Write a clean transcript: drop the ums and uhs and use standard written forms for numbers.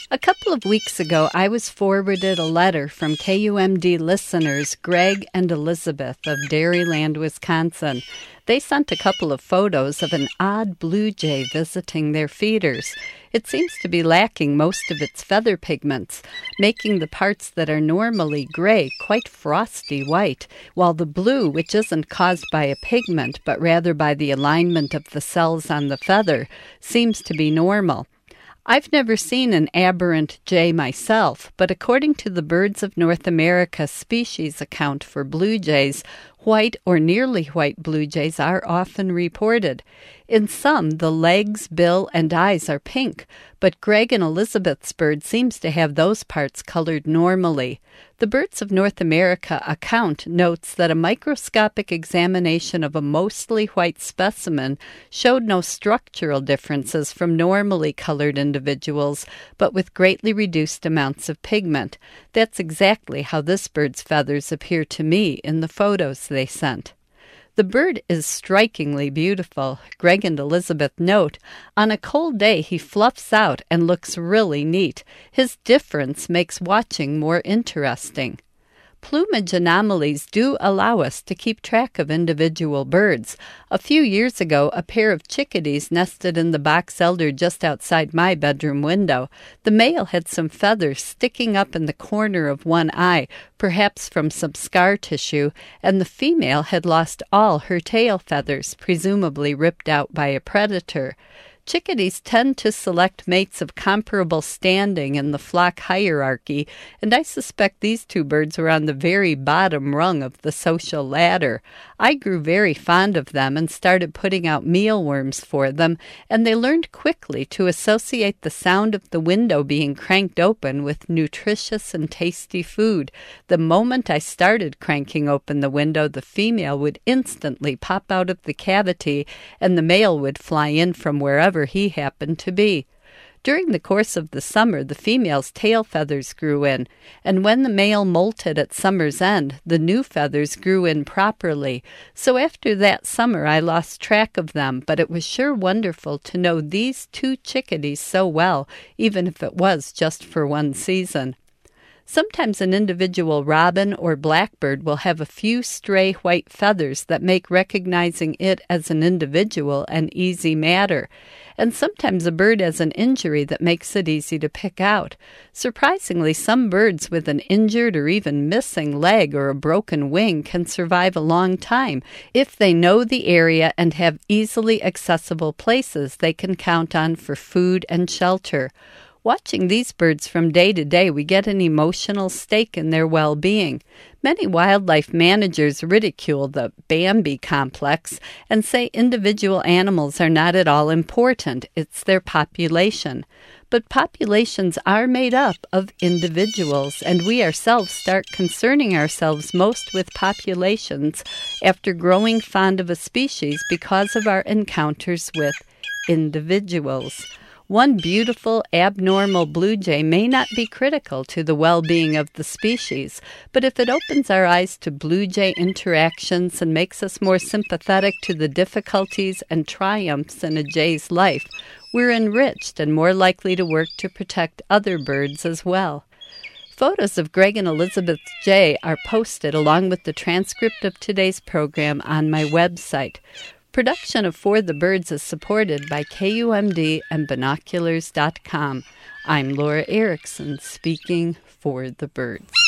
A couple of weeks ago, I was forwarded a letter from KUMD listeners Greg and Elizabeth of Dairyland, Wisconsin. They sent a couple of photos of an odd blue jay visiting their feeders. It seems to be lacking most of its feather pigments, making the parts that are normally gray quite frosty white, while the blue, which isn't caused by a pigment but rather by the alignment of the cells on the feather, seems to be normal. I've never seen an aberrant jay myself, but according to the Birds of North America species account for blue jays, white or nearly white blue jays are often reported. In some, the legs, bill, and eyes are pink, but Greg and Elizabeth's bird seems to have those parts colored normally. The Birds of North America account notes that a microscopic examination of a mostly white specimen showed no structural differences from normally colored individuals, but with greatly reduced amounts of pigment. That's exactly how this bird's feathers appear to me in the photos they sent. The bird is strikingly beautiful. Greg and Elizabeth note, on a cold day he fluffs out and looks really neat. His difference makes watching more interesting. Plumage anomalies do allow us to keep track of individual birds. A few years ago, a pair of chickadees nested in the box elder just outside my bedroom window. The male had some feathers sticking up in the corner of one eye, perhaps from some scar tissue, and the female had lost all her tail feathers, presumably ripped out by a predator. Chickadees tend to select mates of comparable standing in the flock hierarchy, and I suspect these two birds were on the very bottom rung of the social ladder. I grew very fond of them and started putting out mealworms for them, and they learned quickly to associate the sound of the window being cranked open with nutritious and tasty food. The moment I started cranking open the window, the female would instantly pop out of the cavity, and the male would fly in from wherever he happened to be. During the course of the summer, the female's tail feathers grew in, and when the male molted at summer's end, the new feathers grew in properly. So after that summer, I lost track of them, but it was sure wonderful to know these two chickadees so well, even if it was just for one season. Sometimes an individual robin or blackbird will have a few stray white feathers that make recognizing it as an individual an easy matter. And sometimes a bird has an injury that makes it easy to pick out. Surprisingly, some birds with an injured or even missing leg or a broken wing can survive a long time if they know the area and have easily accessible places they can count on for food and shelter. Watching these birds from day to day, we get an emotional stake in their well-being. Many wildlife managers ridicule the Bambi complex and say individual animals are not at all important. It's their population. But populations are made up of individuals, and we ourselves start concerning ourselves most with populations after growing fond of a species because of our encounters with individuals. One beautiful, abnormal blue jay may not be critical to the well-being of the species, but if it opens our eyes to blue jay interactions and makes us more sympathetic to the difficulties and triumphs in a jay's life, we're enriched and more likely to work to protect other birds as well. Photos of Greg and Elizabeth's jay are posted along with the transcript of today's program on my website. Production of For the Birds is supported by KUMD and Binoculars.com. I'm Laura Erickson, speaking for the birds.